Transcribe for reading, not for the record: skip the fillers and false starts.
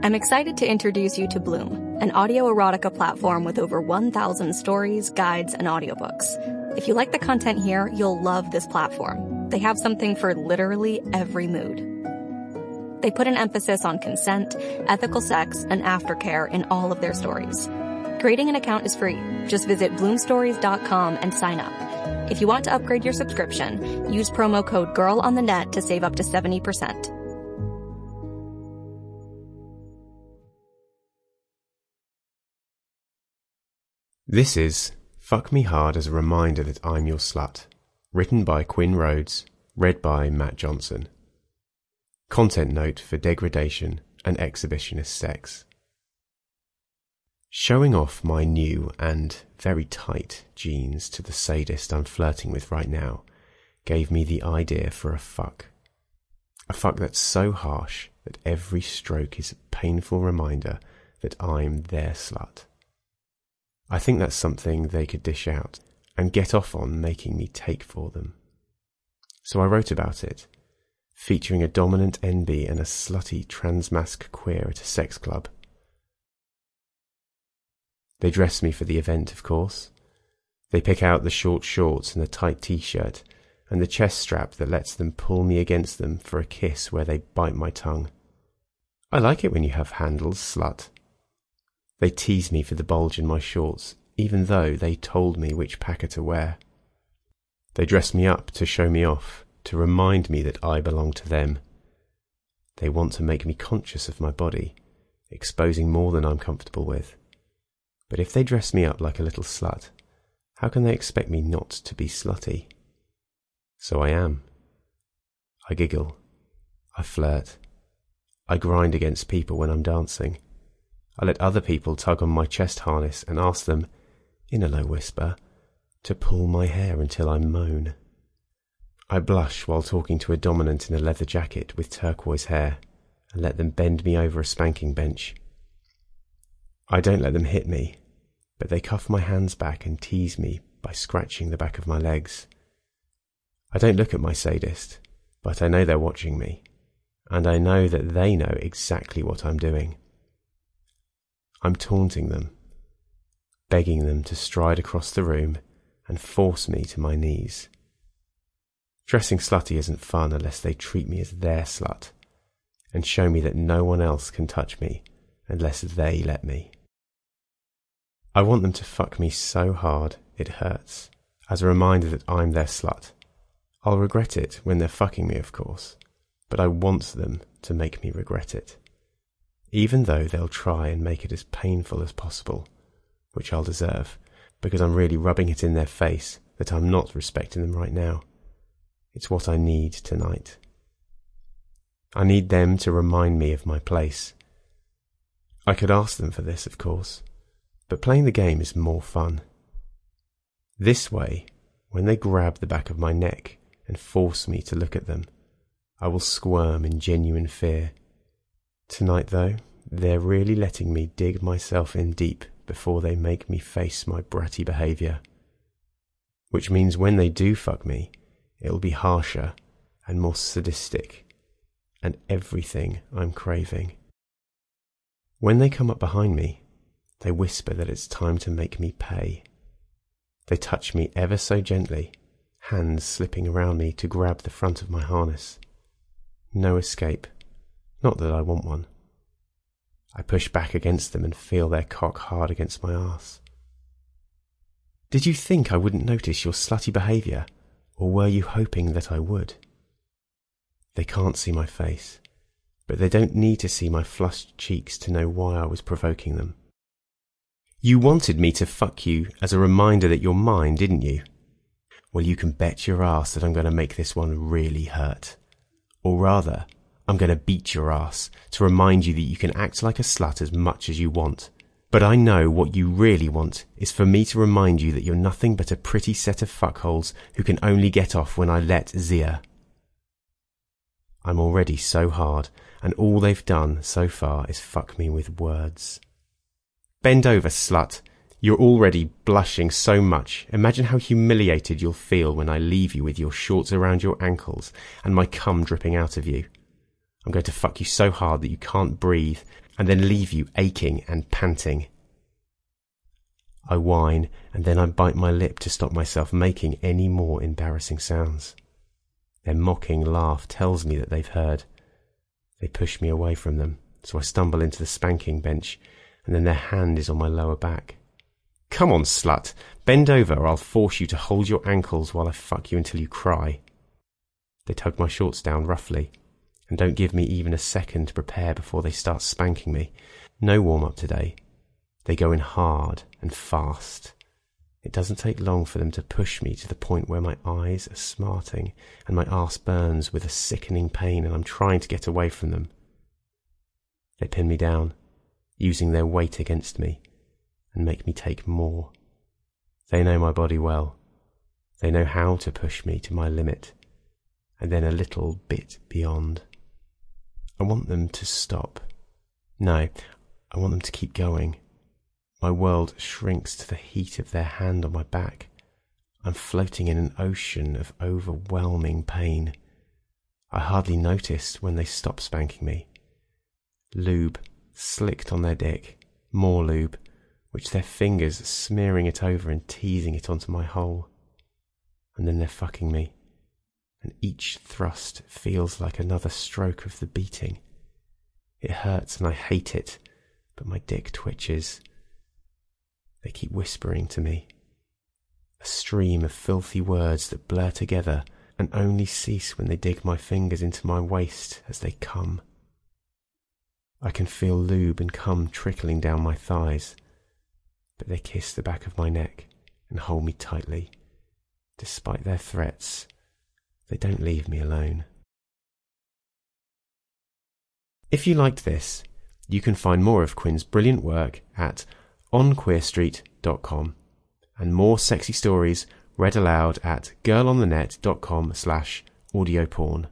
I'm excited to introduce you to Bloom, an audio erotica platform with over 1,000 stories, guides, and audiobooks. If you like the content here, you'll love this platform. They have something for literally every mood. They put an emphasis on consent, ethical sex, and aftercare in all of their stories. Creating an account is free. Just visit bloomstories.com and sign up. If you want to upgrade your subscription, use promo code GIRLONTHENET to save up to 70%. This is Fuck Me Hard as a Reminder That I'm Your Slut, written by Quinn Rhodes, read by Matt Johnson. Content note for degradation and exhibitionist sex. Showing off my new and very tight jeans to the sadist I'm flirting with right now gave me the idea for a fuck. A fuck that's so harsh that every stroke is a painful reminder that I'm their slut. I think that's something they could dish out and get off on making me take for them. So I wrote about it, featuring a dominant NB and a slutty transmasc queer at a sex club. They dress me for the event, of course. They pick out the short shorts and the tight t-shirt and the chest strap that lets them pull me against them for a kiss where they bite my tongue. I like it when you have handles, slut. They tease me for the bulge in my shorts, even though they told me which packer to wear. They dress me up to show me off, to remind me that I belong to them. They want to make me conscious of my body, exposing more than I'm comfortable with. But if they dress me up like a little slut, how can they expect me not to be slutty? So I am. I giggle. I flirt. I grind against people when I'm dancing. I let other people tug on my chest harness and ask them, in a low whisper, to pull my hair until I moan. I blush while talking to a dominant in a leather jacket with turquoise hair and let them bend me over a spanking bench. I don't let them hit me, but they cuff my hands back and tease me by scratching the back of my legs. I don't look at my sadist, but I know they're watching me, and I know that they know exactly what I'm doing. I'm taunting them, begging them to stride across the room and force me to my knees. Dressing slutty isn't fun unless they treat me as their slut and show me that no one else can touch me unless they let me. I want them to fuck me so hard it hurts, as a reminder that I'm their slut. I'll regret it when they're fucking me, of course, but I want them to make me regret it. Even though they'll try and make it as painful as possible, which I'll deserve, because I'm really rubbing it in their face that I'm not respecting them right now. It's what I need tonight. I need them to remind me of my place. I could ask them for this, of course, but playing the game is more fun. This way, when they grab the back of my neck and force me to look at them, I will squirm in genuine fear. Tonight, though, they're really letting me dig myself in deep before they make me face my bratty behaviour. Which means when they do fuck me, it'll be harsher and more sadistic, and everything I'm craving. When they come up behind me, they whisper that it's time to make me pay. They touch me ever so gently, hands slipping around me to grab the front of my harness. No escape. Not that I want one. I push back against them and feel their cock hard against my arse. Did you think I wouldn't notice your slutty behaviour, or were you hoping that I would? They can't see my face, but they don't need to see my flushed cheeks to know why I was provoking them. You wanted me to fuck you as a reminder that you're mine, didn't you? Well, you can bet your ass that I'm going to make this one really hurt. Or rather, I'm going to beat your ass to remind you that you can act like a slut as much as you want. But I know what you really want is for me to remind you that you're nothing but a pretty set of fuckholes who can only get off when I let Zia. I'm already so hard, and all they've done so far is fuck me with words. Bend over, slut. You're already blushing so much. Imagine how humiliated you'll feel when I leave you with your shorts around your ankles and my cum dripping out of you. I'm going to fuck you so hard that you can't breathe, and then leave you aching and panting. I whine, and then I bite my lip to stop myself making any more embarrassing sounds. Their mocking laugh tells me that they've heard. They push me away from them, so I stumble into the spanking bench, and then their hand is on my lower back. "Come on, slut, bend over or I'll force you to hold your ankles while I fuck you until you cry." They tug my shorts down roughly, and don't give me even a second to prepare before they start spanking me. No warm-up today. They go in hard and fast. It doesn't take long for them to push me to the point where my eyes are smarting and my arse burns with a sickening pain, and I'm trying to get away from them. They pin me down, using their weight against me, and make me take more. They know my body well. They know how to push me to my limit, and then a little bit beyond. I want them to stop. No, I want them to keep going. My world shrinks to the heat of their hand on my back. I'm floating in an ocean of overwhelming pain. I hardly noticed when they stopped spanking me. Lube slicked on their dick, more lube, which their fingers smearing it over and teasing it onto my hole. And then they're fucking me, and each thrust feels like another stroke of the beating. It hurts and I hate it, but my dick twitches. They keep whispering to me, a stream of filthy words that blur together and only cease when they dig my fingers into my waist as they come. I can feel lube and cum trickling down my thighs, but they kiss the back of my neck and hold me tightly. Despite their threats, they don't leave me alone. If you liked this, you can find more of Quinn's brilliant work at onqueerstreet.com, and more sexy stories read aloud at girlonthenet.com/audioporn.